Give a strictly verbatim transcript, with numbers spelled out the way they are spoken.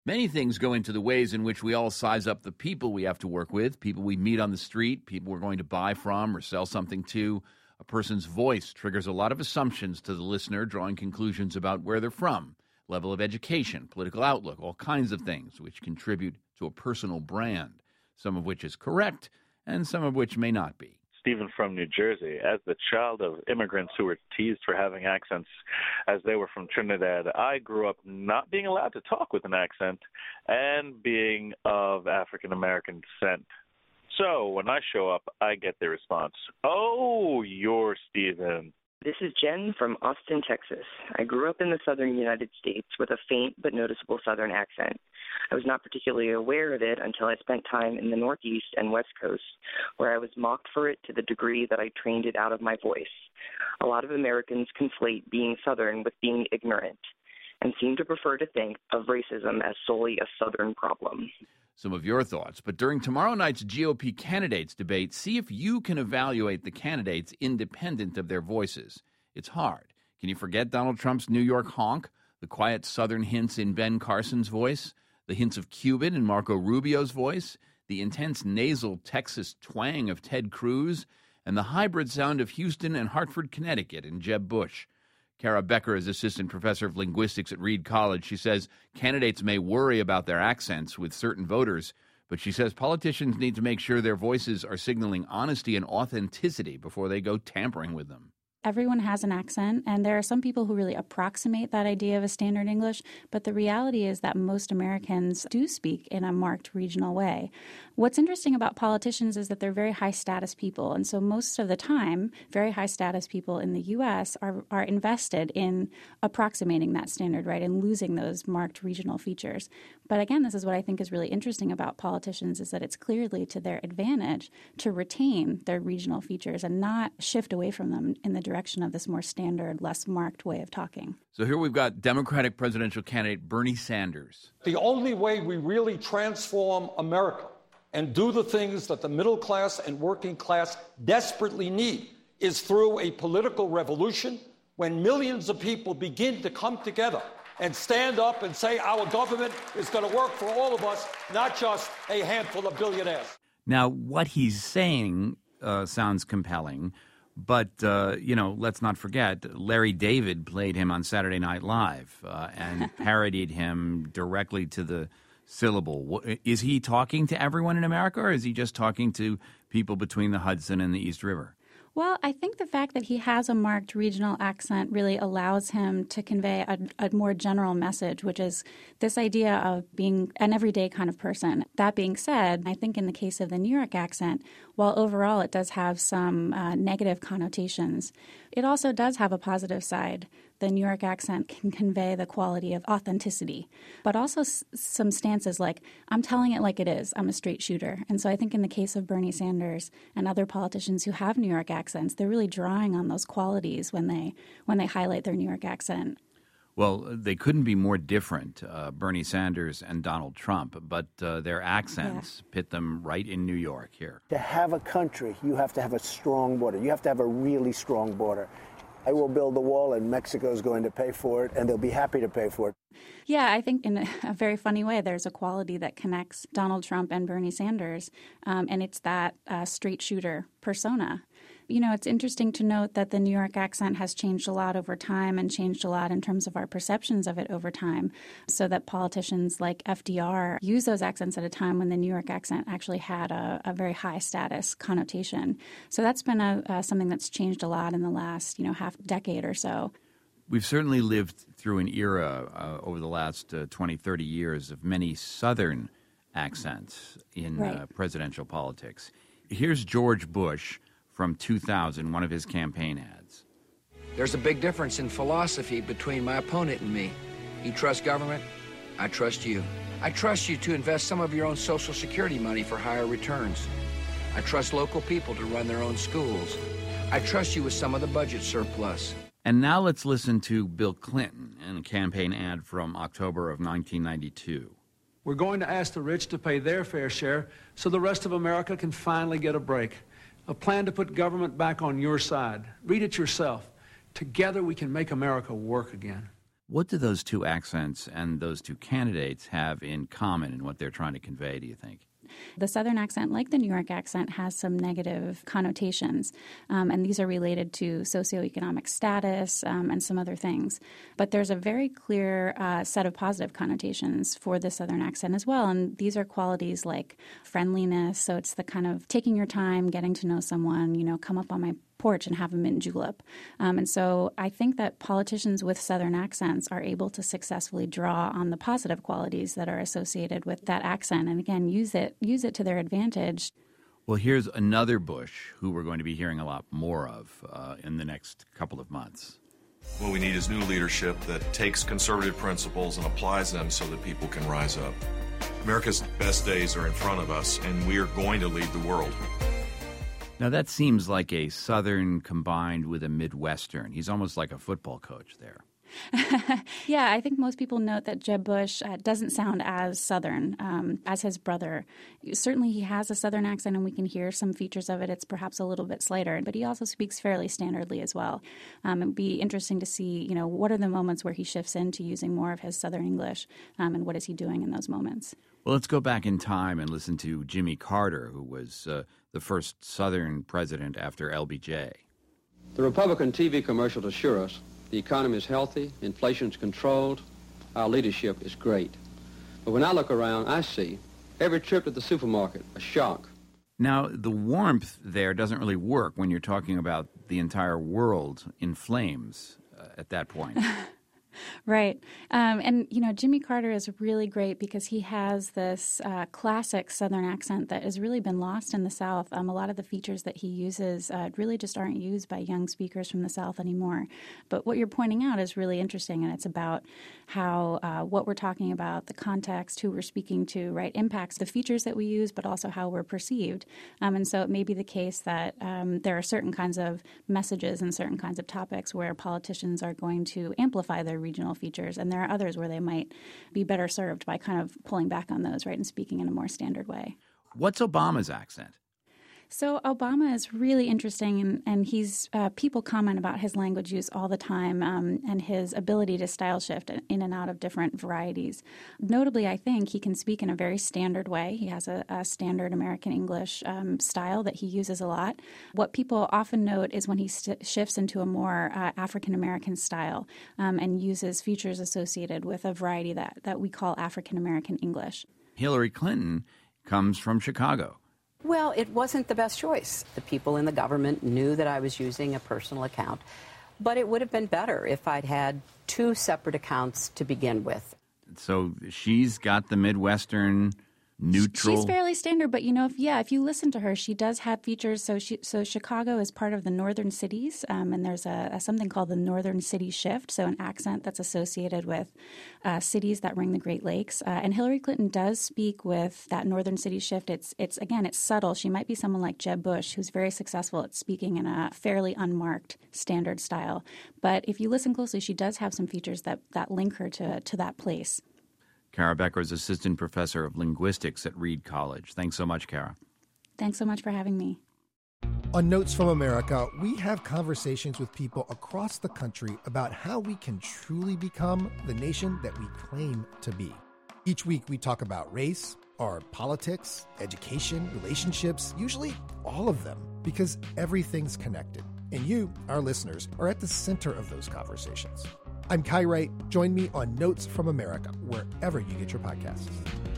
Many things go into the ways in which we all size up the people we have to work with, people we meet on the street, people we're going to buy from or sell something to. A person's voice triggers a lot of assumptions to the listener, drawing conclusions about where they're from, level of education, political outlook, all kinds of things which contribute to a personal brand, some of which is correct and some of which may not be. Stephen from New Jersey. As the child of immigrants who were teased for having accents as they were from Trinidad, I grew up not being allowed to talk with an accent and being of African-American descent. So when I show up, I get the response, "Oh, you're Stephen." This is Jen from Austin, Texas. I grew up in the southern United States with a faint but noticeable southern accent. I was not particularly aware of it until I spent time in the Northeast and West Coast, where I was mocked for it to the degree that I trained it out of my voice. A lot of Americans conflate being southern with being ignorant and seem to prefer to think of racism as solely a southern problem. Some of your thoughts. But during tomorrow night's G O P candidates debate, see if you can evaluate the candidates independent of their voices. It's hard. Can you forget Donald Trump's New York honk, the quiet southern hints in Ben Carson's voice, the hints of Cuban in Marco Rubio's voice, the intense nasal Texas twang of Ted Cruz, and the hybrid sound of Houston and Hartford, Connecticut in Jeb Bush? Kara Becker is assistant professor of linguistics at Reed College. She says candidates may worry about their accents with certain voters, but she says politicians need to make sure their voices are signaling honesty and authenticity before they go tampering with them. Everyone has an accent, and there are some people who really approximate that idea of a standard English, but the reality is that most Americans do speak in a marked regional way. What's interesting about politicians is that they're very high-status people, and so most of the time, very high-status people in the U S are, are invested in approximating that standard, right, and losing those marked regional features. But again, this is what I think is really interesting about politicians, is that it's clearly to their advantage to retain their regional features and not shift away from them in the direction of this more standard, less marked way of talking. So here we've got Democratic presidential candidate Bernie Sanders. The only way we really transform America and do the things that the middle class and working class desperately need is through a political revolution when millions of people begin to come together and stand up and say our government is going to work for all of us, not just a handful of billionaires. Now, what he's saying uh, sounds compelling. But, uh, you know, let's not forget, Larry David played him on Saturday Night Live uh, and parodied him directly to the syllable. Is he talking to everyone in America, or is he just talking to people between the Hudson and the East River? Well, I think the fact that he has a marked regional accent really allows him to convey a, a more general message, which is this idea of being an everyday kind of person. That being said, I think in the case of the New York accent, while overall it does have some uh, negative connotations, it also does have a positive side. The New York accent can convey the quality of authenticity, but also s- some stances like, I'm telling it like it is, I'm a straight shooter. And so I think in the case of Bernie Sanders and other politicians who have New York accents, they're really drawing on those qualities when they when they highlight their New York accent. Well, they couldn't be more different, uh, Bernie Sanders and Donald Trump, but uh, their accents yeah. pit them right in New York here. To have a country, you have to have a strong border. You have to have a really strong border. I will build the wall, and Mexico is going to pay for it, and they'll be happy to pay for it. Yeah, I think in a very funny way, there's a quality that connects Donald Trump and Bernie Sanders, um, and it's that uh, straight shooter persona. You know, it's interesting to note that the New York accent has changed a lot over time and changed a lot in terms of our perceptions of it over time, so that politicians like F D R use those accents at a time when the New York accent actually had a, a very high status connotation. So that's been a, uh, something that's changed a lot in the last, you know, half decade or so. We've certainly lived through an era uh, over the last uh, twenty, thirty years of many Southern accents in right. uh, presidential politics. Here's George Bush from two thousand, one of his campaign ads. There's a big difference in philosophy between my opponent and me. You trust government, I trust you. I trust you to invest some of your own Social Security money for higher returns. I trust local people to run their own schools. I trust you with some of the budget surplus. And now let's listen to Bill Clinton in a campaign ad from October of nineteen ninety-two. We're going to ask the rich to pay their fair share so the rest of America can finally get a break. A plan to put government back on your side. Read it yourself. Together we can make America work again. What do those two accents and those two candidates have in common in what they're trying to convey, do you think? The Southern accent, like the New York accent, has some negative connotations, um, and these are related to socioeconomic status um, and some other things. But there's a very clear uh, set of positive connotations for the Southern accent as well, and these are qualities like friendliness. So it's the kind of taking your time, getting to know someone, you know, come up on my porch and have a mint julep. Um, and so I think that politicians with Southern accents are able to successfully draw on the positive qualities that are associated with that accent and, again, use it use it to their advantage. Well, here's another Bush who we're going to be hearing a lot more of uh, in the next couple of months. What we need is new leadership that takes conservative principles and applies them so that people can rise up. America's best days are in front of us, and we are going to lead the world. Now, that seems like a Southern combined with a Midwestern. He's almost like a football coach there. Yeah, I think most people note that Jeb Bush uh, doesn't sound as Southern um, as his brother. Certainly he has a Southern accent, and we can hear some features of it. It's perhaps a little bit slighter, but he also speaks fairly standardly as well. Um, it would be interesting to see, you know, what are the moments where he shifts into using more of his Southern English, um, and what is he doing in those moments? Well, let's go back in time and listen to Jimmy Carter, who was uh, the first Southern president after L B J. The Republican T V commercials assure us the economy is healthy, inflation's controlled, our leadership is great. But when I look around, I see every trip to the supermarket a shock. Now, the warmth there doesn't really work when you're talking about the entire world in flames uh, at that point. Right. Um, and, you know, Jimmy Carter is really great because he has this uh, classic Southern accent that has really been lost in the South. Um, a lot of the features that he uses uh, really just aren't used by young speakers from the South anymore. But what you're pointing out is really interesting, and it's about how uh, what we're talking about, the context, who we're speaking to, right, impacts the features that we use, but also how we're perceived. Um, and so it may be the case that um, there are certain kinds of messages and certain kinds of topics where politicians are going to amplify their regional features, and there are others where they might be better served by kind of pulling back on those, right, and speaking in a more standard way. What's Obama's accent? So Obama is really interesting, and, and he's uh, people comment about his language use all the time um, and his ability to style shift in and out of different varieties. Notably, I think he can speak in a very standard way. He has a, a standard American English um, style that he uses a lot. What people often note is when he st- shifts into a more uh, African American style um, and uses features associated with a variety that, that we call African American English. Hillary Clinton comes from Chicago. Well, it wasn't the best choice. The people in the government knew that I was using a personal account, but it would have been better if I'd had two separate accounts to begin with. So she's got the Midwestern neutral. She's fairly standard, but you know, if yeah, if you listen to her, she does have features. So she, so Chicago is part of the northern cities, um, and there's a, a something called the Northern City Shift, so an accent that's associated with uh, cities that ring the Great Lakes. Uh, and Hillary Clinton does speak with that Northern City Shift. It's it's again, it's subtle. She might be someone like Jeb Bush, who's very successful at speaking in a fairly unmarked standard style. But if you listen closely, she does have some features that that link her to to that place. Kara Becker is Assistant Professor of Linguistics at Reed College. Thanks so much, Kara. Thanks so much for having me. On Notes from America, we have conversations with people across the country about how we can truly become the nation that we claim to be. Each week, we talk about race, our politics, education, relationships, usually all of them, because everything's connected. And you, our listeners, are at the center of those conversations. I'm Kai Wright. Join me on Notes from America, wherever you get your podcasts.